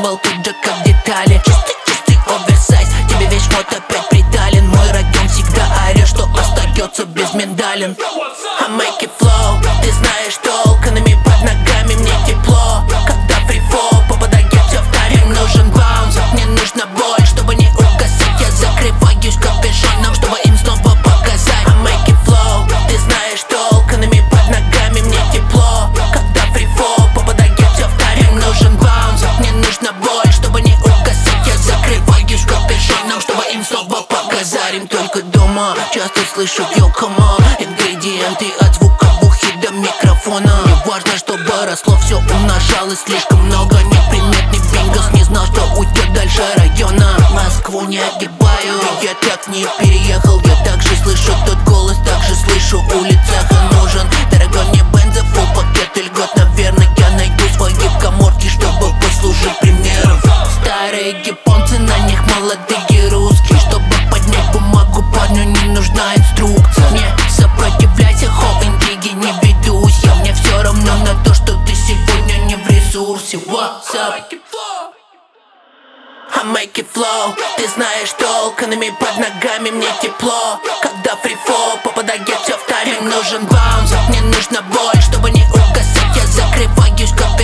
Распаковал тут же как детали. Чистый оверсайз, тебе весь мод опять придален. Мой район всегда орет, что остается без миндалин. I make it flow, ты знаешь толк, энеми под ногами, мне тепло. Когда фрифол попадает все в тайминг, нужен баунс, мне нужна боль, чтобы не угасать. Я закрываюсь капюшоном, чтобы им снова показать. I make it flow, ты знаешь толк, энеми под ногами, мне тепло. Когда фрифол попадает все в тайминг, нужен баунс, мне нужна боль, чтобы не угасать. Я закрываюсь капюшоном, чтобы им снова показать. Им только дома часто слышу йо-кома. Ингредиенты от звуковухи до микрофона. Не важно, чтобы росло, все умножалось слишком много. Неприметный бингос не знал, что уйдет дальше района. Москву не огибаю, я так не переехал. Я также слышу тот голос, также слышу улицах. И нужен дорогой не бенза, фулл пакет и льгот. Наверное, я найду свои каморки, чтобы послужить примером. Старые японцы, на них молодые русские. Чтобы поднять бумагу, парню не нужна инструкция. Не сопротивляйся, хоп, интриги не ведусь я. Мне все равно на то, что ты сегодня не в ресурсе. What's up? I make it flow, ты знаешь толк, энеми под ногами, мне тепло. Когда фрифол попадает все в тайминг, нужен баунс, мне нужна боль, чтобы не угасать. Я закрываюсь как